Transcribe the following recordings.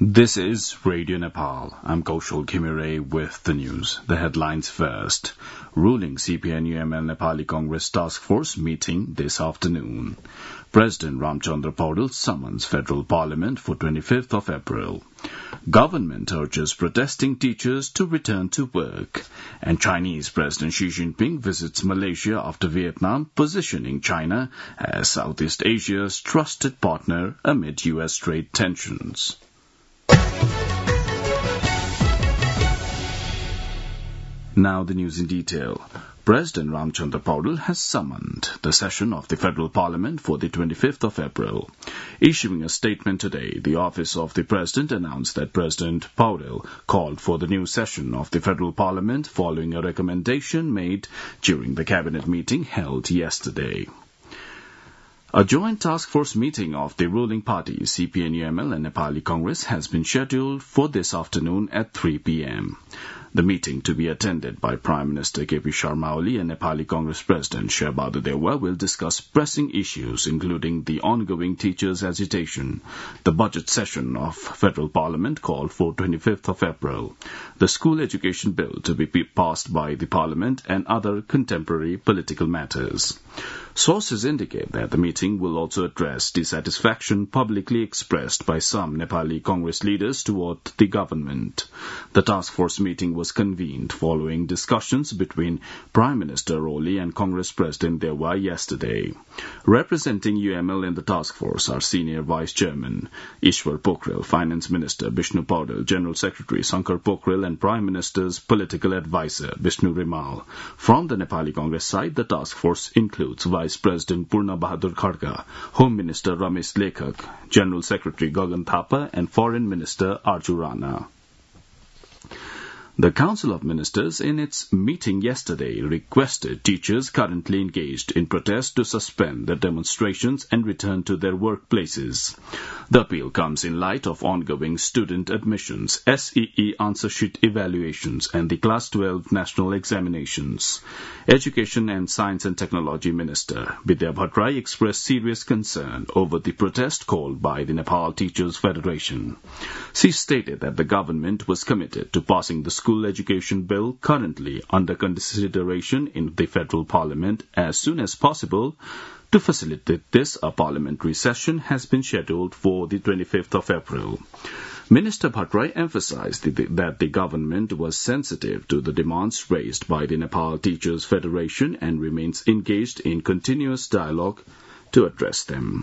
This is Radio Nepal. I'm Kaushal Khimere with the news. The headlines first. Ruling CPN-UML Nepali Congress Task Force meeting this afternoon. President Ramchandra Paudel summons Federal Parliament for 25th of April. Government urges protesting teachers to return to work. And Chinese President Xi Jinping visits Malaysia after Vietnam, positioning China as Southeast Asia's trusted partner amid U.S. trade tensions. Now the news in detail. President Ramchandra Paudel has summoned the session of the Federal Parliament for the 25th of April. Issuing a statement today, the Office of the President announced that President Paudel called for the new session of the Federal Parliament following a recommendation made during the Cabinet meeting held yesterday. A joint task force meeting of the ruling parties, CPN-UML and Nepali Congress, has been scheduled for this afternoon at 3 p.m. The meeting, to be attended by Prime Minister K.P. Sharma Oli and Nepali Congress President Sher Bahadur Dewa, will discuss pressing issues including the ongoing teachers' agitation, the budget session of Federal Parliament called for 25th of April, the school education bill to be passed by the Parliament, and other contemporary political matters. Sources indicate that the meeting will also address dissatisfaction publicly expressed by some Nepali Congress leaders toward the government. The task force meeting was convened following discussions between Prime Minister Oli and Congress President Dewa yesterday. Representing UML in the task force are Senior Vice Chairman Ishwar Pokhrel, Finance Minister Bishnu Paudel, General Secretary Shankar Pokhrel, and Prime Minister's political advisor Vishnu Rimal. From the Nepali Congress side, the task force includes Vice President Purna Bahadur Kharga, Home Minister Ramesh Lekhak, General Secretary Gagan Thapa, and Foreign Minister Arju Rana. The Council of Ministers, in its meeting yesterday, requested teachers currently engaged in protest to suspend their demonstrations and return to their workplaces. The appeal comes in light of ongoing student admissions, SEE answer sheet evaluations, and the Class 12 national examinations. Education and Science and Technology Minister Vidya Bhattarai expressed serious concern over the protest called by the Nepal Teachers Federation. She stated that the government was committed to passing the school education bill currently under consideration in the Federal Parliament as soon as possible. To facilitate this, a parliamentary session has been scheduled for the 25th of April. Minister Bhattarai emphasized that the government was sensitive to the demands raised by the Nepal Teachers Federation and remains engaged in continuous dialogue to address them.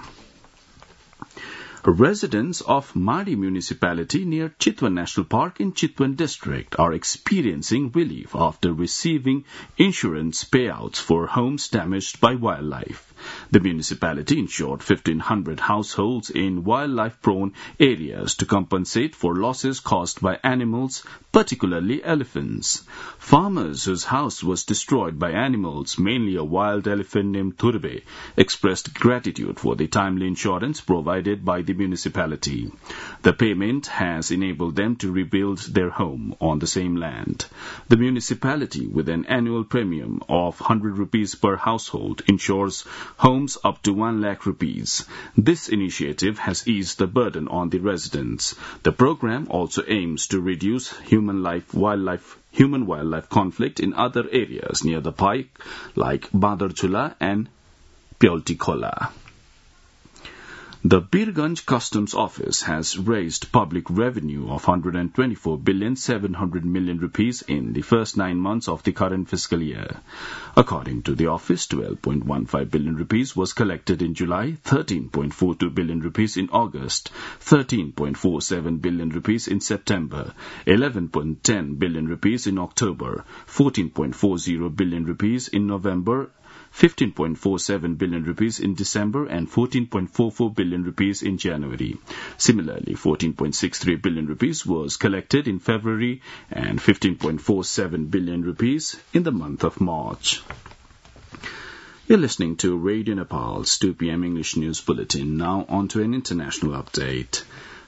Residents of Mari municipality near Chitwan National Park in Chitwan district are experiencing relief after receiving insurance payouts for homes damaged by wildlife. The municipality insured 1,500 households in wildlife-prone areas to compensate for losses caused by animals, particularly elephants. Farmers whose house was destroyed by animals, mainly a wild elephant named Turbe, expressed gratitude for the timely insurance provided by the municipality. The payment has enabled them to rebuild their home on the same land. The municipality, with an annual premium of 100 rupees per household, insures homes up to 1 lakh rupees. This initiative has eased the burden on the residents. The program also aims to reduce human-wildlife conflict in other areas near the pike like Badarchula and Pyoltikhola. The Birganj Customs Office has raised public revenue of 124,700,000,000 rupees in the first 9 months of the current fiscal year. According to the office, 12.15 billion rupees was collected in July, 13.42 billion rupees in August, 13.47 billion rupees in September, 11.10 billion rupees in October, 14.40 billion rupees in November, 15.47 billion rupees in December, and 14.44 billion rupees in January. Similarly, 14.63 billion rupees was collected in February and 15.47 billion rupees in the month of March. You're listening to Radio Nepal's 2 p.m. English News Bulletin. Now on to an international update.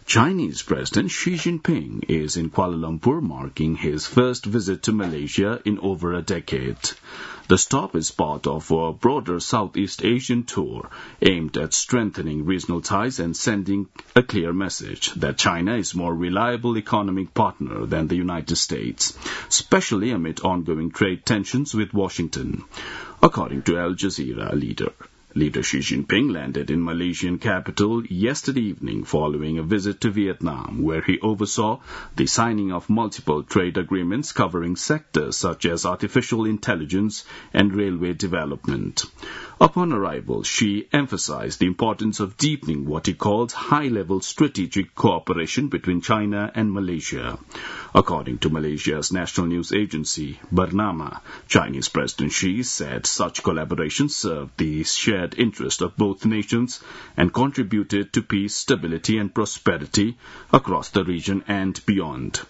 Chinese President Xi Jinping is in Kuala Lumpur marking his first visit to Malaysia in over a decade. The stop is part of a broader Southeast Asian tour aimed at strengthening regional ties and sending a clear message that China is a more reliable economic partner than the United States, especially amid ongoing trade tensions with Washington. According to Al Jazeera Leader Xi Jinping landed in Malaysian capital yesterday evening following a visit to Vietnam, where he oversaw the signing of multiple trade agreements covering sectors such as artificial intelligence and railway development. Upon arrival, Xi emphasized the importance of deepening what he called high-level strategic cooperation between China and Malaysia. According to Malaysia's national news agency, Bernama, Chinese President Xi said such collaboration served the shared interest of both nations and contributed to peace, stability and prosperity across the region and beyond.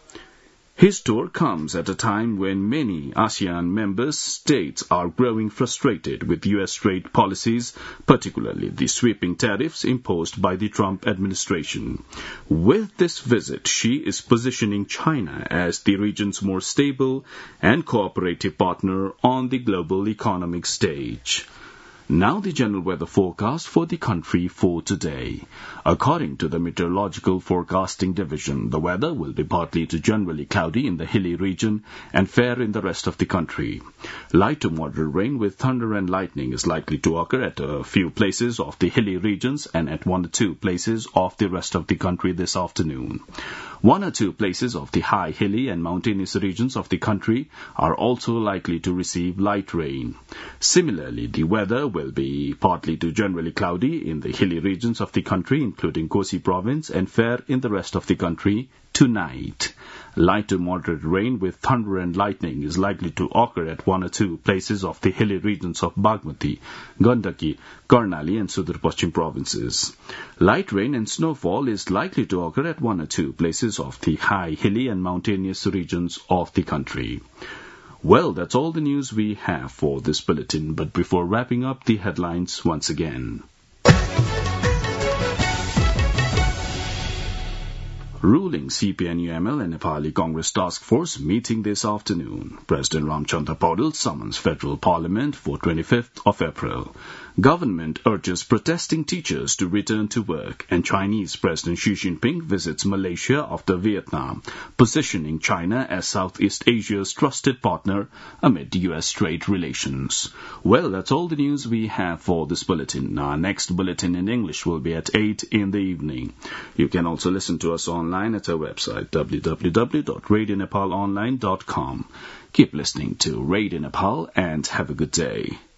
His tour comes at a time when many ASEAN member states are growing frustrated with U.S. trade policies, particularly the sweeping tariffs imposed by the Trump administration. With this visit, Xi is positioning China as the region's more stable and cooperative partner on the global economic stage. Now the general weather forecast for the country for today. According to the Meteorological Forecasting Division, the weather will be partly to generally cloudy in the hilly region and fair in the rest of the country. Light to moderate rain with thunder and lightning is likely to occur at a few places of the hilly regions and at 1 or 2 places of the rest of the country this afternoon. 1 or 2 places of the high, hilly and mountainous regions of the country are also likely to receive light rain. Similarly, the weather will be partly to generally cloudy in the hilly regions of the country, including Kosi province, and fair in the rest of the country tonight. Light to moderate rain with thunder and lightning is likely to occur at 1 or 2 places of the hilly regions of Bagmati, Gandaki, Karnali and Sudur Paschim provinces. Light rain and snowfall is likely to occur at 1 or 2 places of the high, hilly and mountainous regions of the country. Well, that's all the news we have for this bulletin, but before wrapping up, the headlines once again. Ruling CPNUML and Nepali Congress Task Force meeting this afternoon. President Ramchandra Paudel summons Federal Parliament for 25th of April. Government urges protesting teachers to return to work, and Chinese President Xi Jinping visits Malaysia after Vietnam, positioning China as Southeast Asia's trusted partner amid U.S. trade relations. Well, that's all the news we have for this bulletin. Our next bulletin in English will be at 8 in the evening. You can also listen to us online at our website www.radionepalonline.com. Keep listening to Radio Nepal and have a good day.